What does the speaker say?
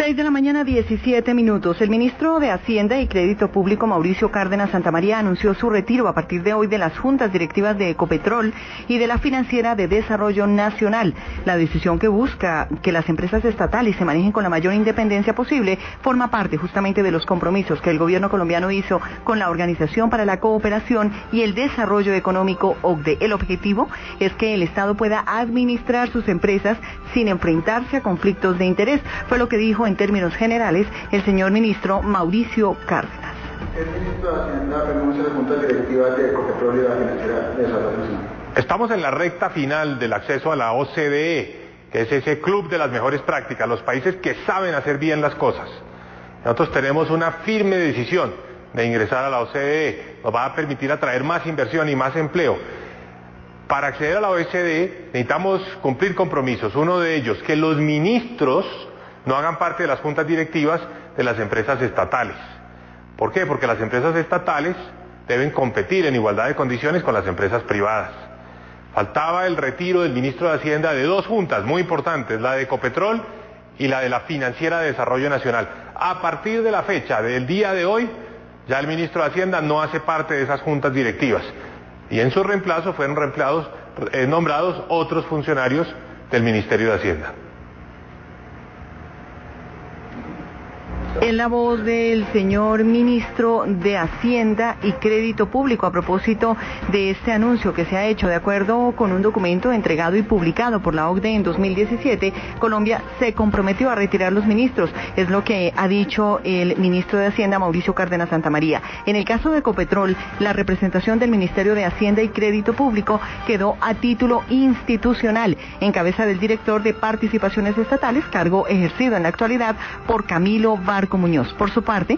6 de la mañana, 17 minutos. El ministro de Hacienda y Crédito Público, Mauricio Cárdenas Santamaría, anunció su retiro a partir de hoy de las juntas directivas de Ecopetrol y de la Financiera de Desarrollo Nacional. La decisión, que busca que las empresas estatales se manejen con la mayor independencia posible, forma parte justamente de los compromisos que el gobierno colombiano hizo con la Organización para la Cooperación y el Desarrollo Económico, OCDE. El objetivo es que el Estado pueda administrar sus empresas sin enfrentarse a conflictos de interés. Fue lo que dijo en términos generales el señor ministro Mauricio Cárdenas. El ministro de Hacienda renuncia a la Junta Directiva de Ecopetrol y de la Financiera de Desarrollo Nacional. Estamos en la recta final del acceso a la OCDE, que es ese club de las mejores prácticas, los países que saben hacer bien las cosas. Nosotros tenemos una firme decisión de ingresar a la OCDE, nos va a permitir atraer más inversión y más empleo. Para acceder a la OECD necesitamos cumplir compromisos. Uno de ellos, que los ministros no hagan parte de las juntas directivas de las empresas estatales. ¿Por qué? Porque las empresas estatales deben competir en igualdad de condiciones con las empresas privadas. Faltaba el retiro del ministro de Hacienda de dos juntas muy importantes, la de Ecopetrol y la de la Financiera de Desarrollo Nacional. A partir de la fecha del día de hoy, ya el ministro de Hacienda no hace parte de esas juntas directivas. Y en su reemplazo fueron nombrados otros funcionarios del Ministerio de Hacienda. En la voz del señor ministro de Hacienda y Crédito Público a propósito de este anuncio que se ha hecho. De acuerdo con un documento entregado y publicado por la OCDE en 2017, Colombia se comprometió a retirar los ministros. Es lo que ha dicho el ministro de Hacienda, Mauricio Cárdenas Santamaría. En el caso de Ecopetrol, la representación del Ministerio de Hacienda y Crédito Público quedó a título institucional, en cabeza del director de Participaciones Estatales, cargo ejercido en la actualidad por Camilo Barco Muñoz. Por su parte,